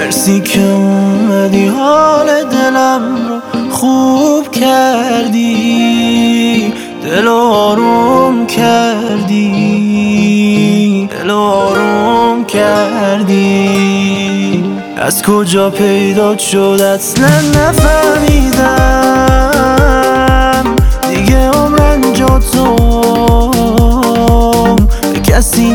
مرسی که اومدی حال دلم رو خوب کردی، دل آروم کردی، دل آروم کردی. از کجا پیدا شد اصلا نفهمیدم، دیگه عمرن جا تو به کسی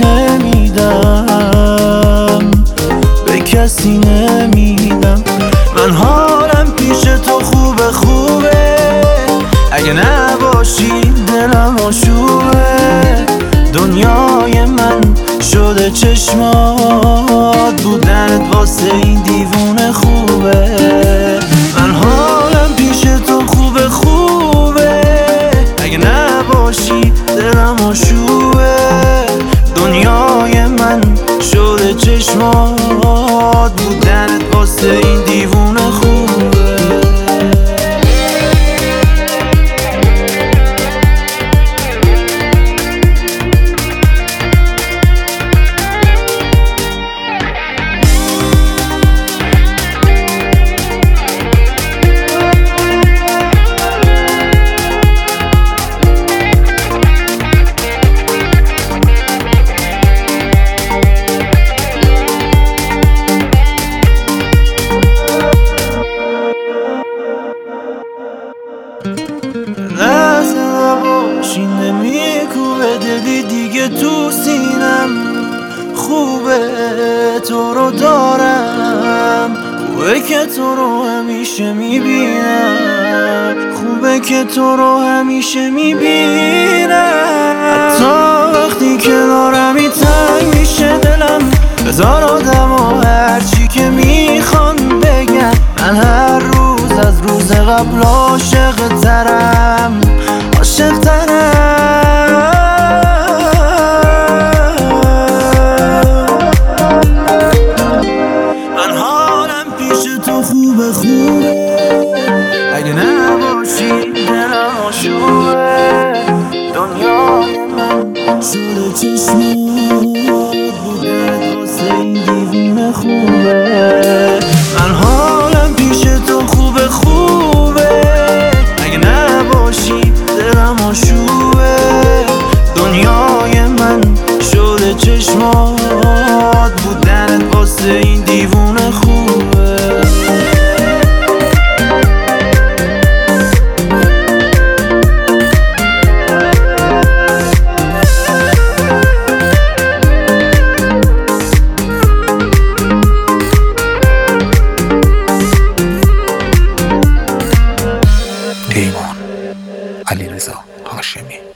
نمیدم، به کسی نمیدم. من حالم پیش تو خوبه خوبه، اگه نباشی دلم آشوبه. دنیای من شده چشمات، بودنت واسه این دیوونه خوبه. من حالم پیش تو خوبه خوبه، اگه نباشی دلم آشوبه. دنیای من شده چشمات، بودنت واسه این دیوونه خوبه. لحظه نباشی نمیکوبه دلی دیگه تو سینم. خوبه تو رو دارم، خوبه که تو رو همیشه میبینم، خوبه که تو رو همیشه میبینم. حتی وقتی که دارمی تنگ میشه دلم، هزار آدم و هرچی که میخوان بگن، من هر روز از روز قبل عاشق ترم، عاشق ترم. من حالم پیش تو خوبه خوبه، اگه نباشی دلم آشوبه. دنیای من شده چشمات، بودن واسه این دیوونه خوبه. من حالم پیش تو خوبه خوبه، اگه نباشی دلم آشوبه. دنیای من شده چشمات، بودنت واسه این دیوونه خوبه. پیمان علیرضا هاشمی.